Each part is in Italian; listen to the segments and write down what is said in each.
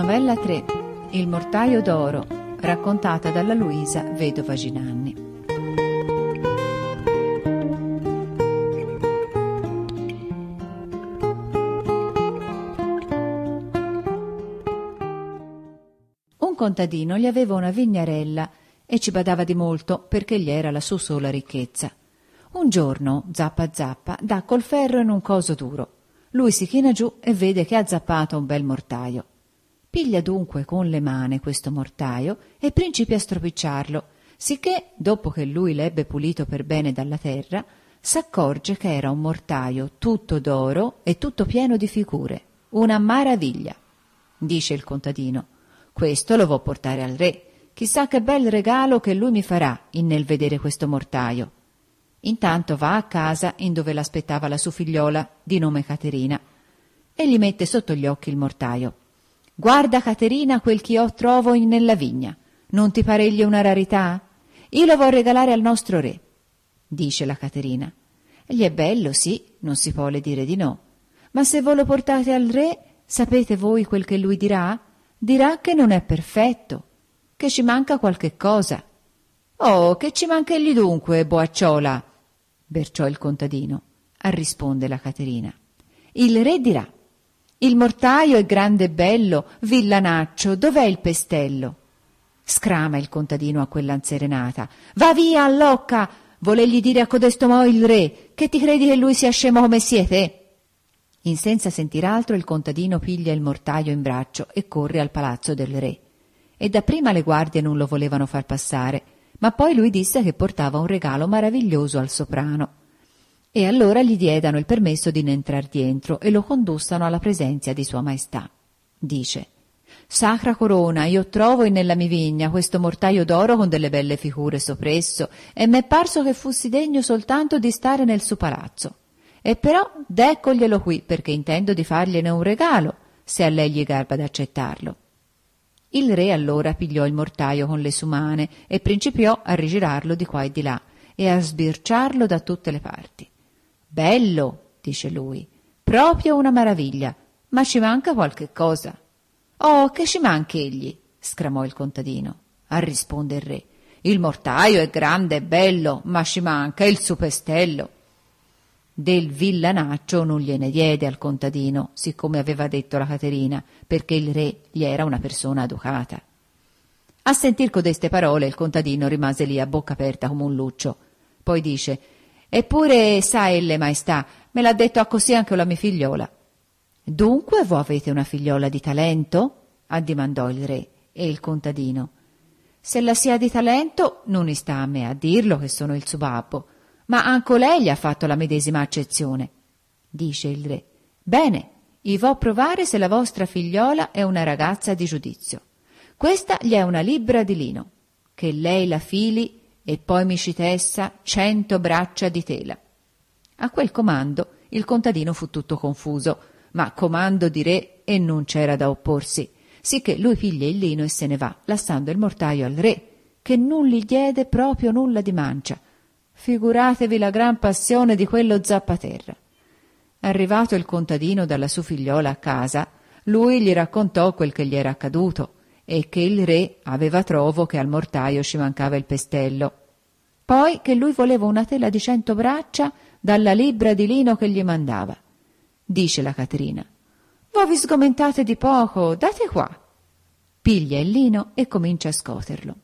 Novella 3. Il mortaio d'oro, raccontata dalla Luisa Vedova Ginanni. Un contadino gli aveva una vignarella e ci badava di molto perché gli era la sua sola ricchezza. Un giorno, zappa zappa, dà col ferro in un coso duro. Lui si china giù e vede che ha zappato un bel mortaio. Piglia dunque con le mani questo mortaio e principia a stropicciarlo, sicché, dopo che lui l'ebbe pulito per bene dalla terra, s'accorge che era un mortaio tutto d'oro e tutto pieno di figure. Una maraviglia. Dice il contadino: questo lo vo portare al re. Chissà che bel regalo che lui mi farà nel vedere questo mortaio. Intanto va a casa in dove l'aspettava la sua figliola, di nome Caterina, e gli mette sotto gli occhi il mortaio. «Guarda, Caterina, quel che io trovo nella vigna. Non ti paregli una rarità? Io lo vo regalare al nostro re», dice la Caterina. «Gli è bello, sì, non si può le dire di no. Ma se voi lo portate al re, sapete voi quel che lui dirà? Dirà che non è perfetto, che ci manca qualche cosa». «Oh, che ci manca egli dunque, boacciola?» berciò il contadino. Risponde la Caterina: «Il re dirà: il mortaio è grande e bello, villanaccio, dov'è il pestello?» Scrama il contadino a quell'anserenata: «Va via, allocca! Volegli dire a codesto mo il re, che ti credi che lui sia scemo come siete?» In senza sentir altro il contadino piglia il mortaio in braccio e corre al palazzo del re. E dapprima le guardie non lo volevano far passare, ma poi lui disse che portava un regalo maraviglioso al soprano. E allora gli diedano il permesso di ne entrar dentro e lo condussano alla presenza di sua maestà. Dice: «Sacra corona, io trovo nella mia vigna questo mortaio d'oro con delle belle figure sopresso, e m'è parso che fossi degno soltanto di stare nel suo palazzo. E però deccoglielo qui, perché intendo di fargliene un regalo, se a lei gli garba d'accettarlo». Il re allora pigliò il mortaio con le sue mani e principiò a rigirarlo di qua e di là e a sbirciarlo da tutte le parti. «Bello», dice lui, «proprio una maraviglia, ma ci manca qualche cosa». «Oh, che ci manca egli?» sclamò il contadino. Risponde il re: «Il mortaio è grande e bello, ma ci manca il suo pestello». Del villanaccio non gliene diede al contadino, siccome aveva detto la Caterina, perché il re gli era una persona educata. A sentir codeste parole il contadino rimase lì a bocca aperta come un luccio. Poi dice: «Eppure, sa elle, maestà, me l'ha detto a così anche la mia figliola». «Dunque voi avete una figliola di talento?» addimandò il re. E il contadino: «Se la sia di talento, non sta a me a dirlo che sono il suo babbo, ma anche lei gli ha fatto la medesima accezione». Dice il re: «Bene, i vo provare se la vostra figliola è una ragazza di giudizio. Questa gli è una libbra di lino, che lei la fili e poi mi ci tessa 100 braccia di tela». A quel comando il contadino fu tutto confuso, ma comando di re e non c'era da opporsi, sicché lui piglia il lino e se ne va, lasciando il mortaio al re, che non gli diede proprio nulla di mancia. Figuratevi la gran passione di quello zappaterra. Arrivato il contadino dalla sua figliola a casa, lui gli raccontò quel che gli era accaduto e che il re aveva trovo che al mortaio ci mancava il pestello. Poi che lui voleva una tela di 100 braccia dalla libbra di lino che gli mandava. Dice la Caterina: «Voi vi sgomentate di poco, date qua». Piglia il lino e comincia a scoterlo.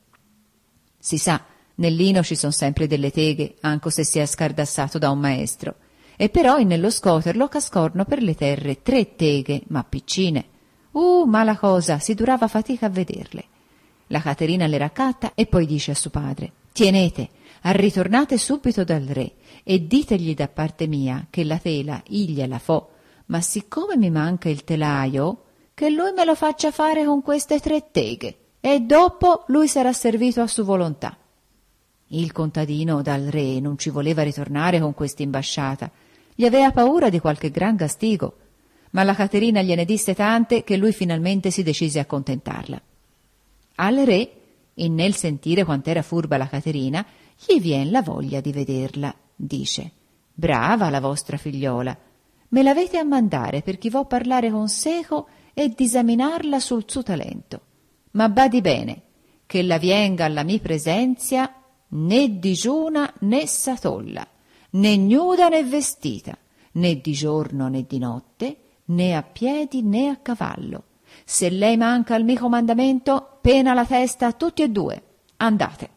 Si sa, nel lino ci son sempre delle teghe, anche se si è scardassato da un maestro, e però nello scoterlo cascorno per le terre 3 teghe, ma piccine. Mala cosa, si durava fatica a vederle. La Caterina le raccatta e poi dice a suo padre: «Tienete, ritornate subito dal re e ditegli da parte mia che la tela iglia la fo, ma siccome mi manca il telaio, che lui me lo faccia fare con queste 3 teghe, e dopo lui sarà servito a sua volontà». Il contadino dal re non ci voleva ritornare con questa imbasciata, gli aveva paura di qualche gran gastigo, ma la Caterina gliene disse tante che lui finalmente si decise a contentarla. Al re, e nel sentire quant'era furba la Caterina, gli vien la voglia di vederla. Dice: «Brava la vostra figliola, me l'avete a mandare per chi vo parlare con seco e disaminarla sul suo talento. Ma badi bene, che la vienga alla mi presenzia né digiuna né satolla, né nuda né vestita, né di giorno né di notte, né a piedi né a cavallo. Se lei manca al mio comandamento, pena la testa a tutti e due. Andate.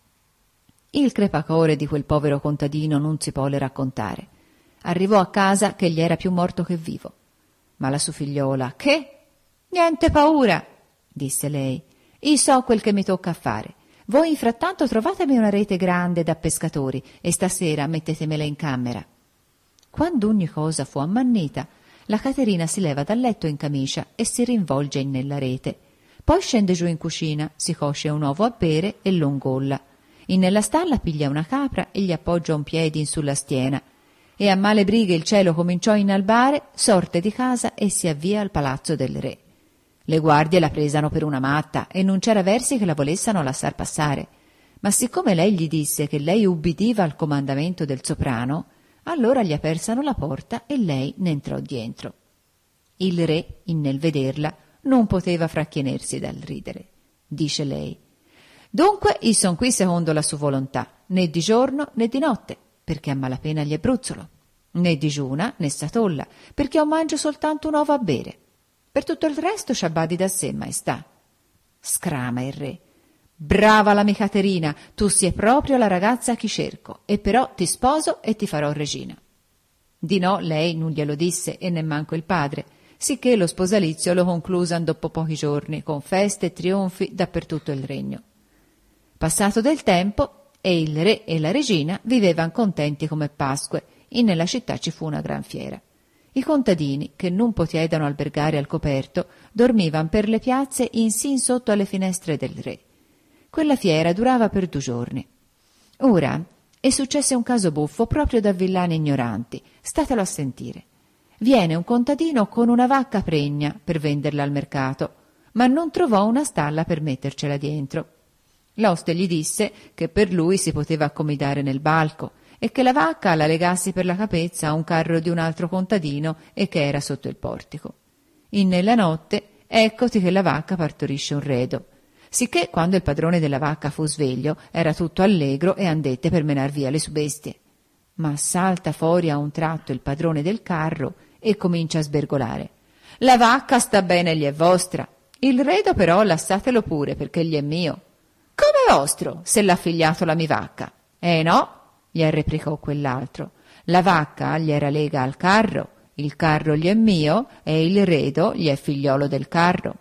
Il crepacore di quel povero contadino non si può le raccontare. Arrivò a casa che gli era più morto che vivo. Ma la sua figliola, che? Niente paura, disse lei. Io so quel che mi tocca a fare. Voi frattanto trovatemi una rete grande da pescatori e stasera mettetemela in camera. Quando ogni cosa fu ammannita, la Caterina si leva dal letto in camicia e si rinvolge nella rete. Poi scende giù in cucina, si cosce un uovo a bere e lo ingolla. In nella stalla piglia una capra e gli appoggia un piede in sulla schiena. E a male brighe il cielo cominciò a inalbare, sorte di casa e si avvia al palazzo del re. Le guardie la presano per una matta e non c'era versi che la volessano lasciar passare. Ma siccome lei gli disse che lei ubbidiva al comandamento del soprano, allora gli apersano la porta e lei ne entrò dientro. Il re, nel vederla, non poteva fracchienersi dal ridere. Dice lei: «Dunque, io son qui secondo la sua volontà, né di giorno né di notte, perché a malapena gli è bruzzolo, né digiuna né satolla, perché io mangio soltanto un uovo a bere. Per tutto il resto c'abbadi da sé, maestà». Scrama il re: «Brava la mia Caterina, tu sei proprio la ragazza che cerco, e però ti sposo e ti farò regina». Di no lei non glielo disse e nemmanco il padre, sicché lo sposalizio lo conclusan dopo pochi giorni, con feste e trionfi dappertutto il regno. Passato del tempo, e il re e la regina vivevan contenti come Pasque, e nella città ci fu una gran fiera. I contadini, che non potiedano albergare al coperto, dormivan per le piazze insin sotto alle finestre del re. Quella fiera durava per 2 giorni. Ora è successe un caso buffo proprio da villani ignoranti, statelo a sentire. Viene un contadino con una vacca pregna per venderla al mercato, ma non trovò una stalla per mettercela dietro. L'oste gli disse che per lui si poteva accomodare nel balco e che la vacca la legassi per la capezza a un carro di un altro contadino e che era sotto il portico. In nella notte eccoti che la vacca partorisce un redo, sicché quando il padrone della vacca fu sveglio era tutto allegro e andette per menar via le sue bestie. Ma salta fuori a un tratto il padrone del carro e comincia a sbergolare: «La vacca sta bene, gli è vostra, il redo però lassatelo pure perché gli è mio». «Come vostro, se l'ha figliato la mi vacca?» No», gli replicò quell'altro, «la vacca gli era lega al carro, il carro gli è mio e il redo gli è figliolo del carro».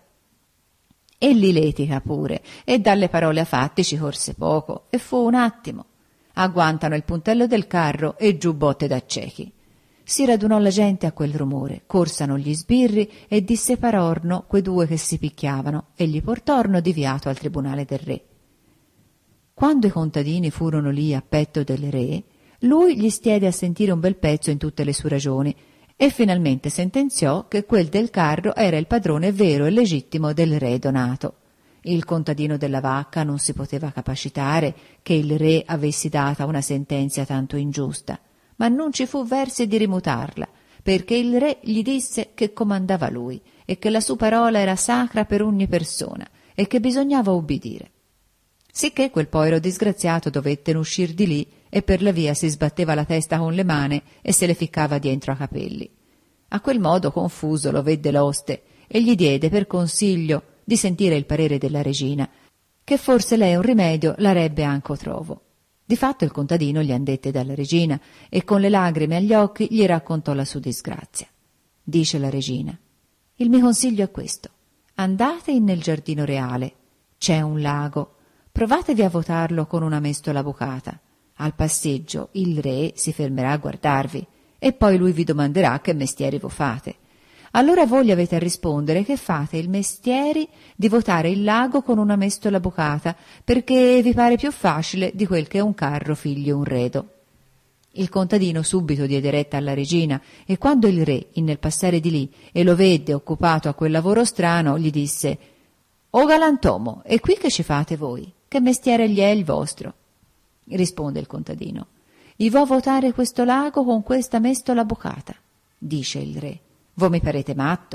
E li litiga pure, e dalle parole a fatti ci corse poco, e fu un attimo. Agguantano il puntello del carro e giù botte da ciechi. Si radunò la gente a quel rumore, corsano gli sbirri e disseparorno quei 2 che si picchiavano e gli portorno diviato al tribunale del re. Quando i contadini furono lì a petto del re, lui gli stiede a sentire un bel pezzo in tutte le sue ragioni e finalmente sentenziò che quel del carro era il padrone vero e legittimo del re donato. Il contadino della vacca non si poteva capacitare che il re avessi data una sentenza tanto ingiusta, ma non ci fu versi di rimutarla, perché il re gli disse che comandava lui e che la sua parola era sacra per ogni persona e che bisognava ubbidire. Sicché quel povero disgraziato dovette uscir di lì e per la via si sbatteva la testa con le mani e se le ficcava dietro a capelli. A quel modo confuso lo vedde l'oste e gli diede per consiglio di sentire il parere della regina, che forse lei un rimedio l'arebbe anco trovo. Difatto il contadino gli andette dalla regina e con le lagrime agli occhi gli raccontò la sua disgrazia. Dice la regina: «Il mio consiglio è questo: andate nel giardino reale, c'è un lago, provatevi a votarlo con una mestola bucata. Al passeggio il re si fermerà a guardarvi e poi lui vi domanderà che mestieri vo fate. Allora voi gli avete a rispondere che fate il mestieri di votare il lago con una mestola bucata, perché vi pare più facile di quel che un carro figli un redo». Il contadino subito diede retta alla regina e quando il re, nel passare di lì, e lo vede occupato a quel lavoro strano, gli disse: «O galantomo, e qui che ci fate voi? Che mestiere gli è il vostro?» Risponde il contadino: «I vo votare questo lago con questa mestola bucata». Dice il re: «Voi mi parete matto.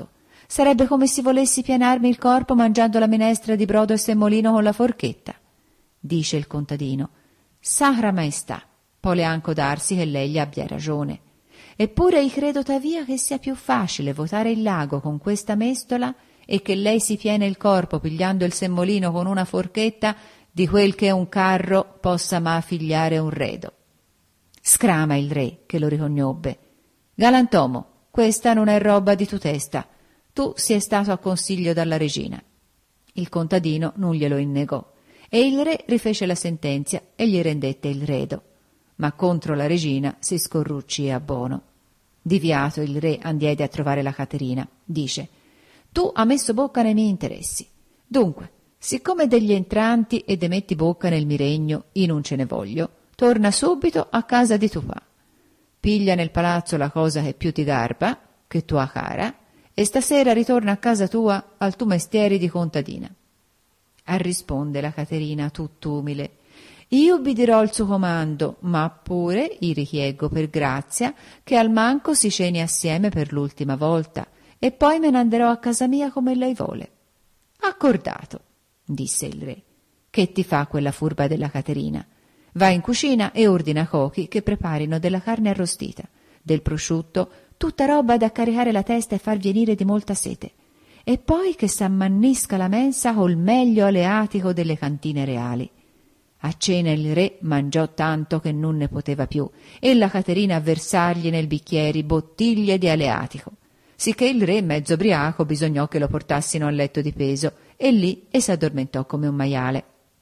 Sarebbe come se volessi pianarmi il corpo mangiando la minestra di brodo e semolino con la forchetta. Dice il contadino: Sacra Maestà, pole anco darsi che lei gli abbia ragione. Eppure io credo tavia che sia più facile votare il lago con questa mestola e che lei si piene il corpo pigliando il semolino con una forchetta di quel che un carro possa ma figliare un redo. Scrama il re, che lo riconobbe: Galantomo, questa non è roba di tu testa. Tu sei stato a consiglio dalla regina. Il contadino non glielo innegò e il re rifece la sentenza e gli rendette il redo. Ma contro la regina si scorrucci a bono. Diviato il re andiede a trovare la Caterina. Dice: tu ha messo bocca nei miei interessi. Dunque, siccome degli entranti e de metti bocca nel mi regno, io non ce ne voglio, torna subito a casa di tuo pa. Piglia nel palazzo la cosa che più ti garba, che tua cara, e stasera ritorna a casa tua al tuo mestiere di contadina. Arrisponde la Caterina tutt'umile: io ubbidirò il suo comando, ma pure i richieggo per grazia che al manco si ceni assieme per l'ultima volta, e poi me ne anderò a casa mia come lei vuole. Accordato, disse il re. Che ti fa quella furba della Caterina? Va in cucina e ordina a cochi che preparino della carne arrostita, del prosciutto, tutta roba da caricare la testa e far venire di molta sete, e poi che s'ammannisca la mensa col meglio aleatico delle cantine reali. A cena il re mangiò tanto che non ne poteva più, e la Caterina a versargli nel bicchieri bottiglie di aleatico, sicché il re, mezzo ubriaco, bisognò che lo portassino al letto di peso, e lì e s'addormentò come un maiale.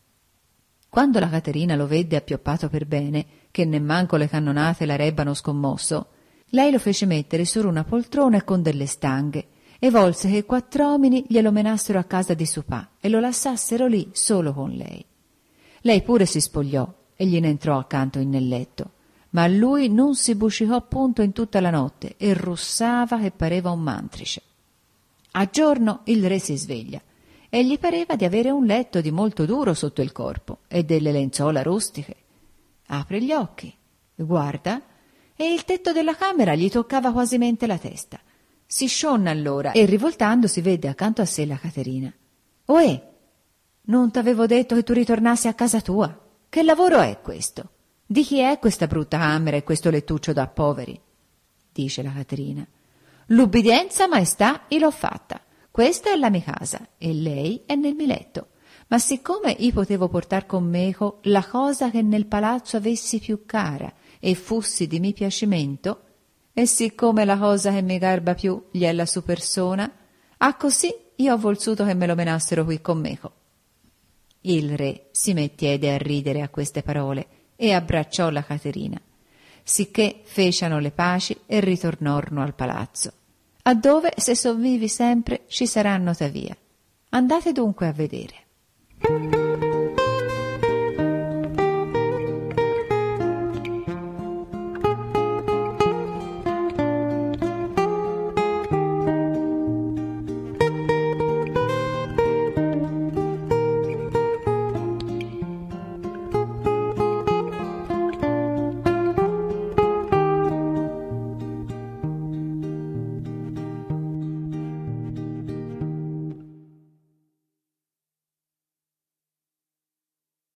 Quando la Caterina lo vedde appioppato per bene, che nemmanco le cannonate l'arebbano scommosso, lei lo fece mettere su una poltrona con delle stanghe, e volse che 4 uomini glielo menassero a casa di suo pa e lo lassassero lì solo con lei. Lei pure si spogliò e gliene entrò accanto nel letto, ma a lui non si buscicò punto in tutta la notte e russava che pareva un mantrice. A giorno il re si sveglia e gli pareva di avere un letto di molto duro sotto il corpo e delle lenzuola rustiche. Apre gli occhi, guarda, e il tetto della camera gli toccava quasimente la testa. Si scionna allora e rivoltandosi vede accanto a sé la Caterina. Ohè! Non t'avevo detto che tu ritornassi a casa tua? Che lavoro è questo? Di chi è questa brutta camera e questo lettuccio da poveri? Dice la Caterina. L'ubbidienza, maestà, io l'ho fatta. Questa è la mia casa e lei è nel mio letto. Ma siccome io potevo portar con meco la cosa che nel palazzo avessi più cara e fussi di mio piacimento, e siccome la cosa che mi garba più gli è la sua persona, a così io ho voluto che me lo menassero qui con meco. Il re si mettiede a ridere a queste parole e abbracciò la Caterina, sicché fecero le paci e ritornorno al palazzo, a dove se sovvivi sempre ci saranno tavia. Andate dunque a vedere.